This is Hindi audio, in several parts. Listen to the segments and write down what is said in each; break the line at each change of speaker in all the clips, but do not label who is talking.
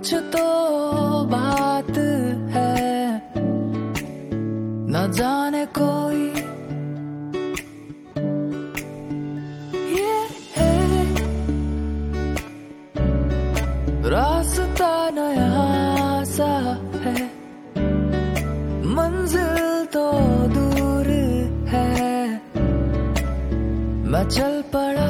कुछ तो बात है, न जाने कोई ये है रास्ता नया सा है, मंजिल तो दूर है, मैं चल पड़ा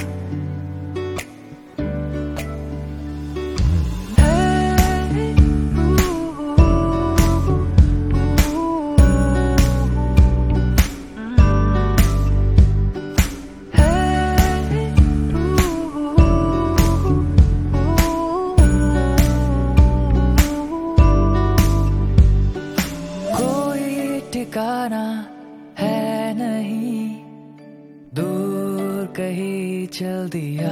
ठिकाना है नहीं, दूर कहीं चल दिया,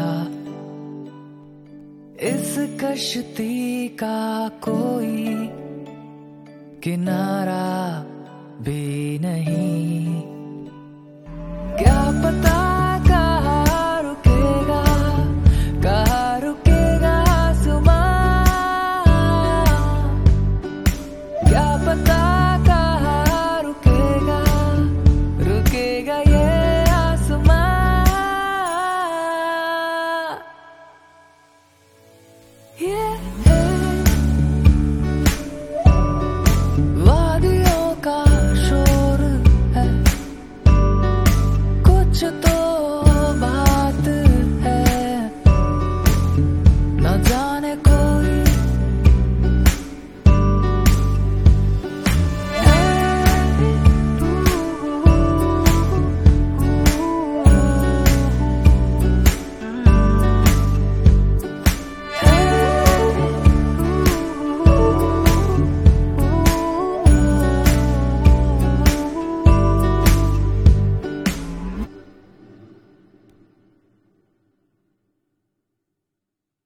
इस कश्ती का कोई किनारा भी नहीं।